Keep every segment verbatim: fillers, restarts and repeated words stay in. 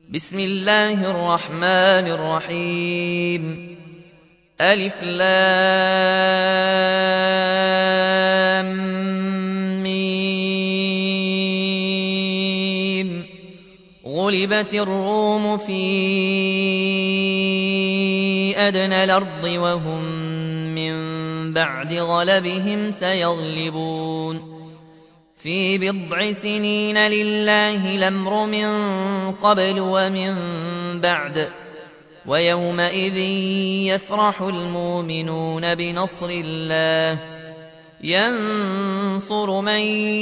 بسم الله الرحمن الرحيم. ألف لام ميم. غلبت الروم في أدنى الأرض وهم من بعد غلبهم سيغلبون في بضع سنين لله الأمر من قبل ومن بعد ويومئذ يفرح المؤمنون بنصر الله ينصر من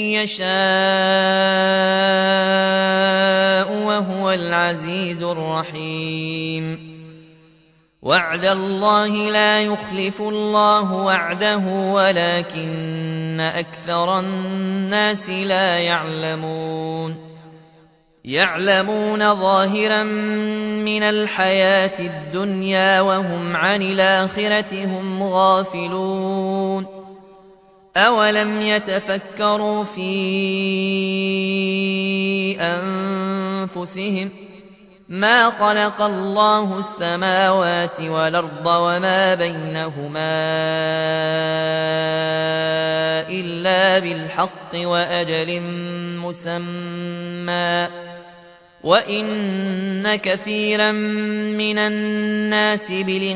يشاء وهو العزيز الرحيم. وعد الله لا يخلف الله وعده ولكن أكثر الناس لا يعلمون. يعلمون ظاهرا من الحياة الدنيا وهم عن الآخرة هم غافلون. أولم يتفكروا في أنفسهم ما خلق الله السماوات والأرض وما بينهما إلا بالحق وأجل مسمى وإن كثيرا من الناس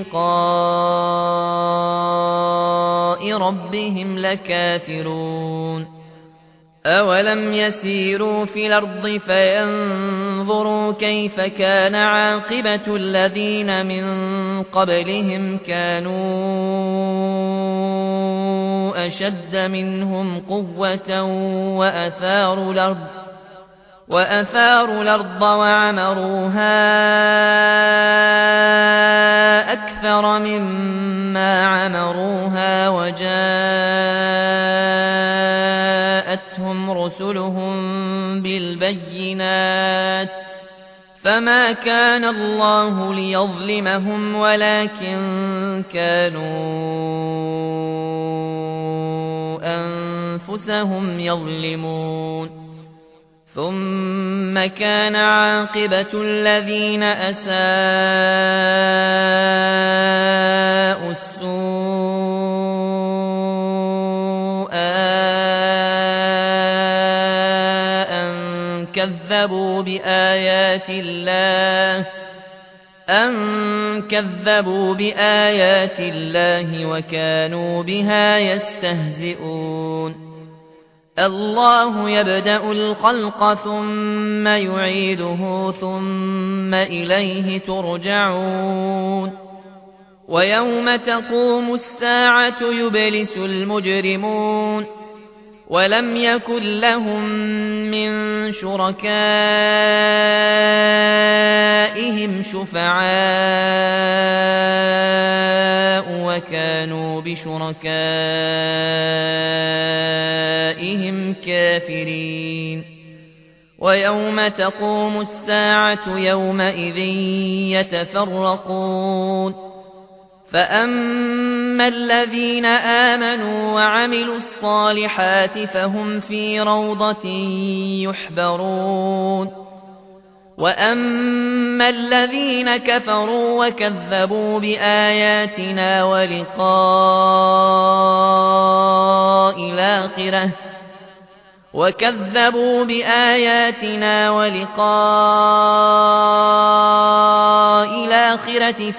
بلقاء ربهم لكافرون. أولم يسيروا في الأرض فينظروا كيف كان عاقبة الذين من قبلهم كانوا أشد منهم قوة وأثاروا الأرض وأثاروا الأرض وعمروها أكثر مما عمروها وجاءتهم رسلهم بالبينات فما كان الله ليظلمهم ولكن كانوا أنفسهم يظلمون. ثم كان عاقبة الذين أساءوا السوء أن كذبوا بآيات الله أن كذبوا بآيات الله وكانوا بها يستهزئون. الله يبدأ الخلق ثم يعيده ثم إليه ترجعون. ويوم تقوم الساعة يبلس المجرمون ولم يكن لهم من شركائهم شفعاء وكانوا بشركائهم كافرين. ويوم تقوم الساعة يومئذ يتفرقون فأما الذين آمنوا وعملوا الصالحات فهم في روضة يحبرون. وأما الذين كفروا وكذبوا بآياتنا ولقاء الآخرة وكذبوا بآياتنا ولقاء الآخرة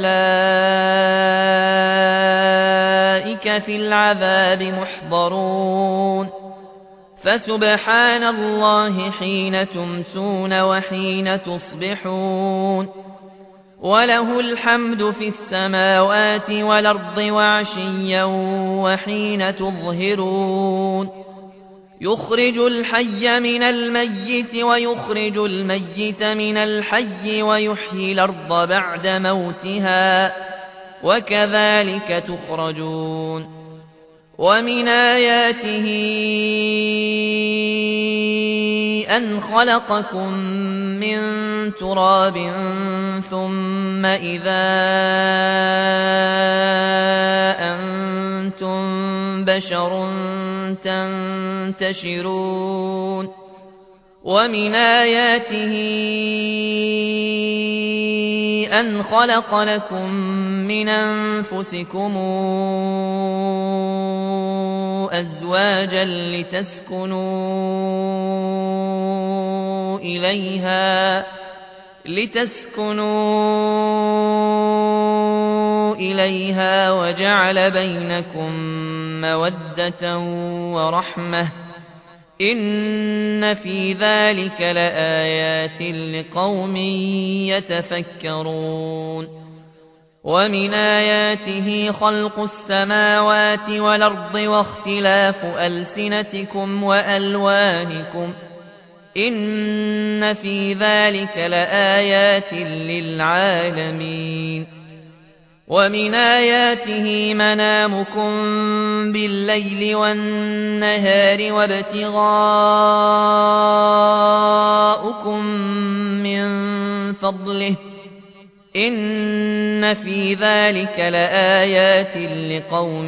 فأولئك في العذاب محضرون. فسبحان الله حين تمسون وحين تصبحون وله الحمد في السماوات والأرض وعشيا وحين تظهرون. يخرج الحي من الميت ويخرج الميت من الحي ويحيي الأرض بعد موتها وكذلك تخرجون. ومن آياته أن خلقكم من تراب ثم إذا أنتم بشر تنتشرون ومن آياته أن خلق لكم من أنفسكم أزواجا لتسكنوا إليها لتسكنوا إليها وجعل بينكم مودة ورحمة إن في ذلك لآيات لقوم يتفكرون ومن آياته خلق السماوات والأرض واختلاف ألسنتكم وألوانكم إن في ذلك لآيات للعالمين ومن آياته منامكم بالليل والنهار وابتغاؤكم من فضله إن في ذلك لآيات لقوم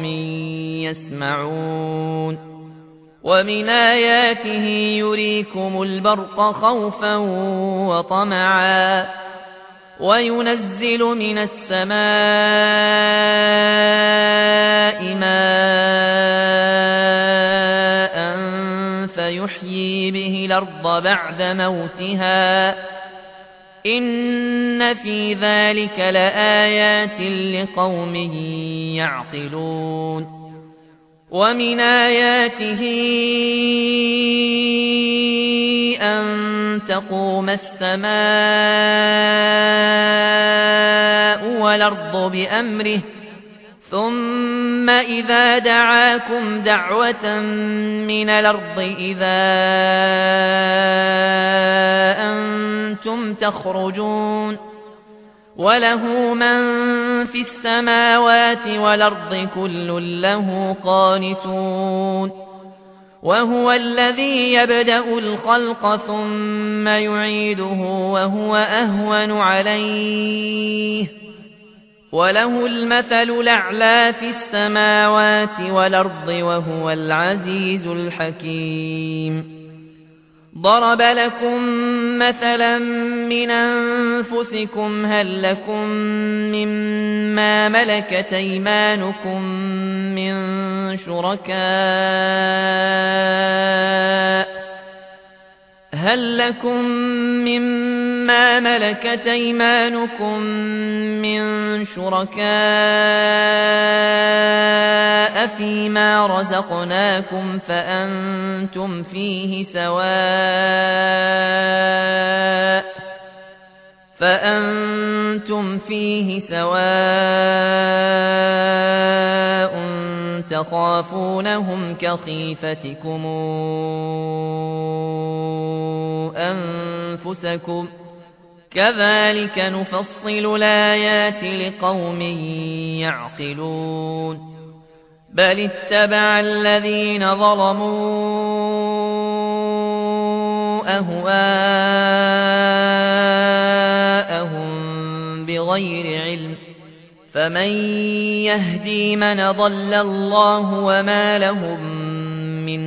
يسمعون ومن آياته يريكم البرق خوفا وطمعا وينزل من السماء ماء فيحيي به الأرض بعد موتها إن في ذلك لآيات لقوم يعقلون ومن آياته أن تقوم السماء والأرض بأمره ثم إذا دعاكم دعوة من الأرض إذا أنتم تخرجون وله من في السماوات والأرض كل له قانتون وهو الذي يبدأ الخلق ثم يعيده وهو أهون عليه وله المثل الأعلى في السماوات والأرض وهو العزيز الحكيم ضرب لكم مثلا من أنفسكم هل لكم مما ملكت أيمانكم من شركاء هل لكم مما ملكت أيمانكم من شركاء فيما رزقناكم فأنتم فيه سواء فأنتم فيه سواء تخافونهم كخيفتكم أنفسكم كذلك نفصل الآيات لقوم يعقلون بل اتبع الذين ظلموا أهواءهم بغير علم فمن يهدي من ضل الله وما لهم من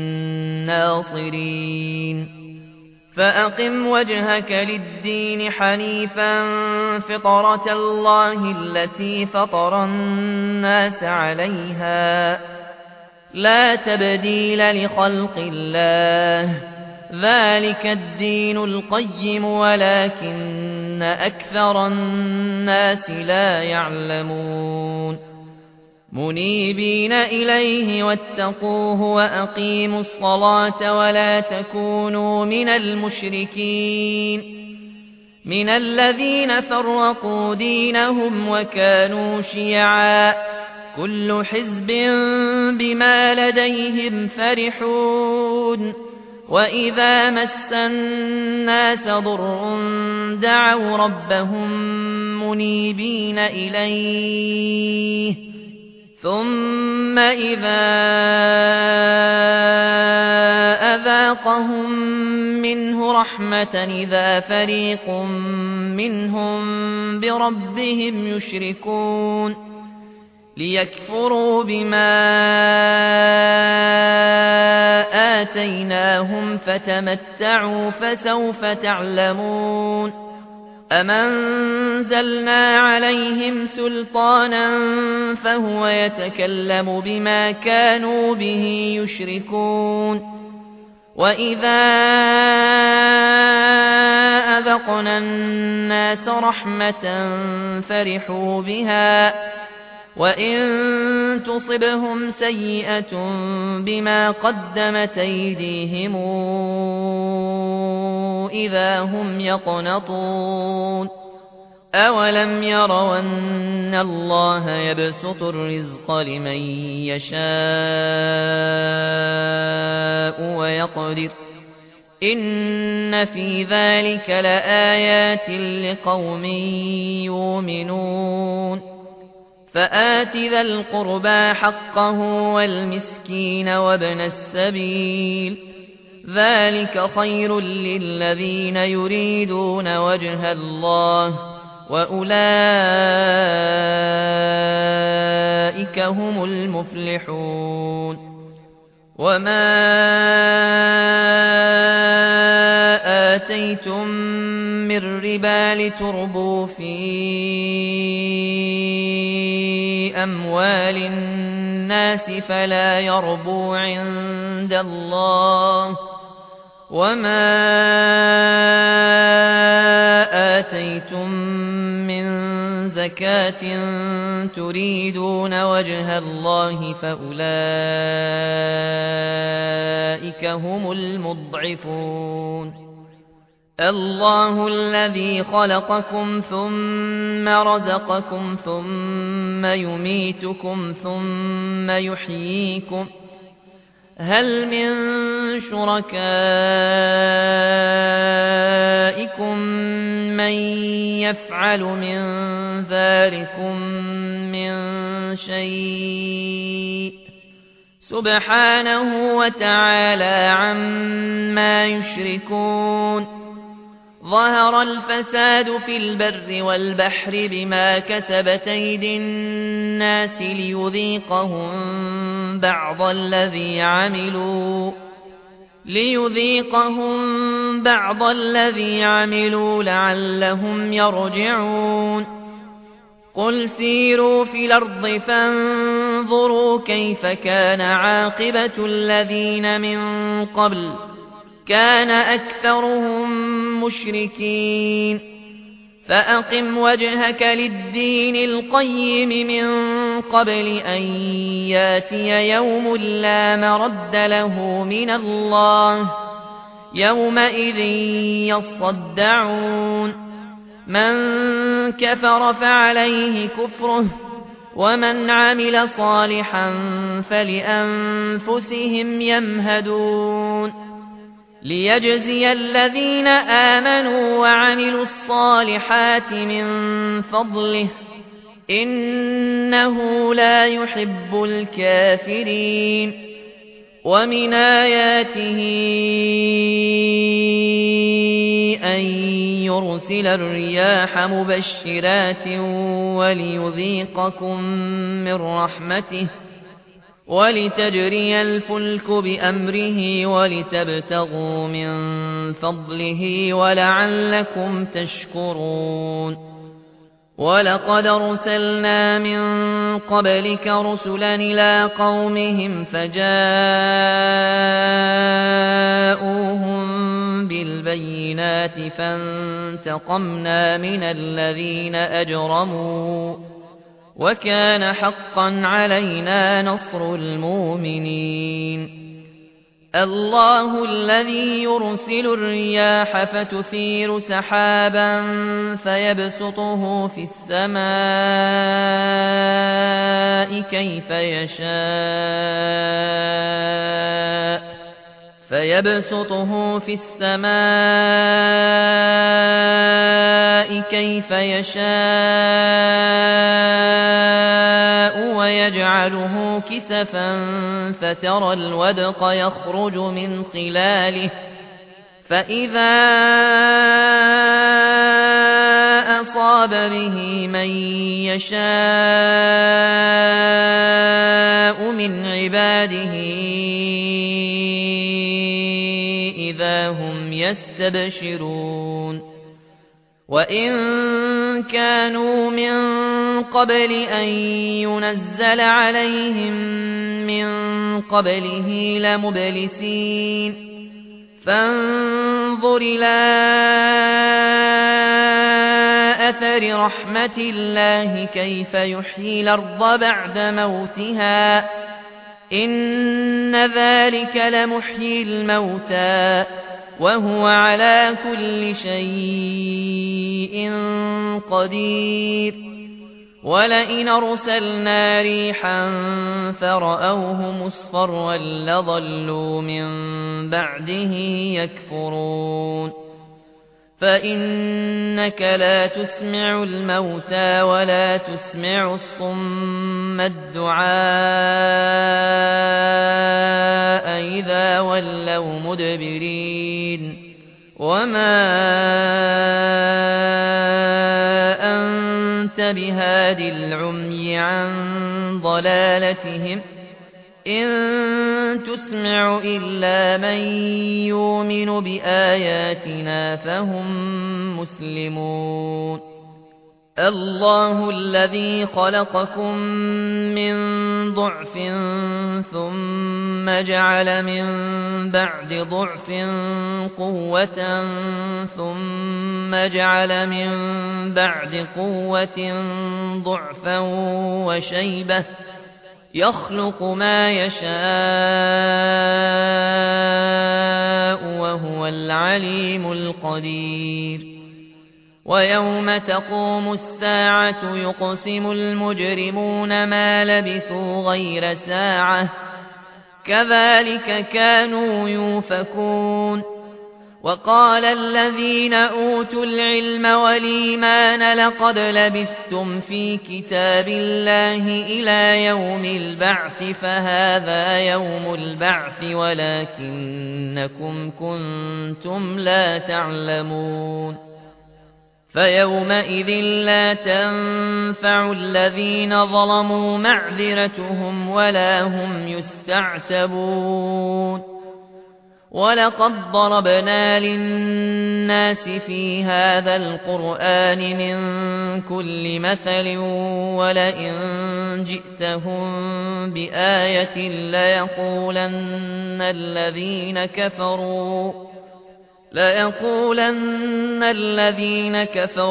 ناصرين فأقم وجهك للدين حنيفا فطرة الله التي فطر الناس عليها لا تبديل لخلق الله ذلك الدين القيم ولكن أكثر الناس لا يعلمون منيبين إليه واتقوه وأقيموا الصلاة ولا تكونوا من المشركين من الذين فرقوا دينهم وكانوا شيعا كل حزب بما لديهم فرحون وإذا مس الناس ضر دعوا ربهم منيبين إليه ثم إذا أذاقهم منه رحمة إذا فريق منهم بربهم يشركون ليكفروا بما آتيناهم فتمتعوا فسوف تعلمون أم أنزلنا عليهم سلطانا فهو يتكلم بما كانوا به يشركون وإذا أذقنا الناس رحمة فرحوا بها وإن تصبهم سيئة بما قدمت أيديهم إذا هم يقنطون أولم يروا أن الله يبسط الرزق لمن يشاء ويقدر إن في ذلك لآيات لقوم يؤمنون فآت ذا القربى حقه والمسكين وابن السبيل ذلك خير للذين يريدون وجه الله وأولئك هم المفلحون وما آتيتم من ربا لتربوا في أموال الناس فلا يربو عند الله وما آتيتم من زكاة تريدون وجه الله فأولئك هم المضعفون الله الذي خلقكم ثم رزقكم ثم يميتكم ثم يحييكم هل من شركائكم من يفعل من ذلكم من شيء سبحانه وتعالى عما يشركون ظهر الفساد في البر والبحر بما كسبت أيدي الناس ليذيقهم بعض الذي عملوا ليذيقهم بعض الذي عملوا لعلهم يرجعون قل سيروا في الأرض فانظروا كيف كان عاقبة الذين من قبل كان أكثرهم مشركين فأقم وجهك للدين القيم من قبل أن ياتي يوم لا مرد له من الله يومئذ يصدعون من كفر فعليه كفره ومن عمل صالحا فلأنفسهم يمهدون ليجزي الذين آمنوا وعملوا الصالحات من فضله إنه لا يحب الكافرين ومن آياته أن يرسل الرياح مبشرات وليذيقكم من رحمته ولتجري الفلك بأمره ولتبتغوا من فضله ولعلكم تشكرون ولقد أرسلنا من قبلك رسلا إلى قومهم فجاءوهم بالبينات فانتقمنا من الذين أجرموا وكان حقا علينا نصر المؤمنين الله الذي يرسل الرياح فتثير سحابا فيبسطه في السماء كيف يشاء فيبسطه في السماء كيف يشاء ويجعله كسفا فترى الودق يخرج من خلاله فإذا أصاب به من يشاء من عباده يستبشرون وإن كانوا من قبل أن ينزل عليهم من قبله لمبلسين فانظر إلى أثر رحمة الله كيف يحيي الأرض بعد موتها إن ذلك لمحيي الموتى وهو على كل شيء قدير ولئن أرسلنا ريحا فرأوه مصفرا لظلوا من بعده يكفرون فإنك لا تسمع الموتى ولا تسمع الصم الدعاء إذا ولوا مدبرين وما أنت بهاد العمي عن ضلالتهم إن تسمع إلا من يؤمن بآياتنا فهم مسلمون الله الذي خلقكم من ضعف ثم جعل من بعد ضعف قوة ثم جعل من بعد قوة ضعفا وشيبة يخلق ما يشاء وهو العليم القدير ويوم تقوم الساعة يقسم المجرمون ما لبثوا غير ساعة كذلك كانوا يؤفكون وقال الذين أوتوا العلم والإيمان لقد لبثتم في كتاب الله إلى يوم البعث فهذا يوم البعث ولكنكم كنتم لا تعلمون فيومئذ لا تنفع الذين ظلموا معذرتهم ولا هم يستعتبون ولقد ضربنا للناس في هذا القرآن من كل مثل ولئن جئتهم بآية ليقولن الذين كفروا ليقولن الذين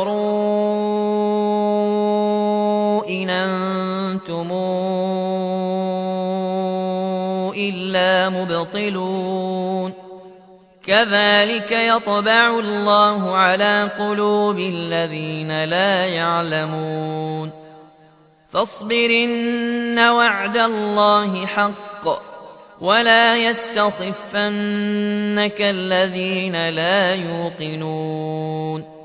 كفروا إن أنتم إلا مبطلون كذلك يطبع الله على قلوب الذين لا يعلمون فاصبر إن وعد الله حق ولا يستخفنك الذين لا يوقنون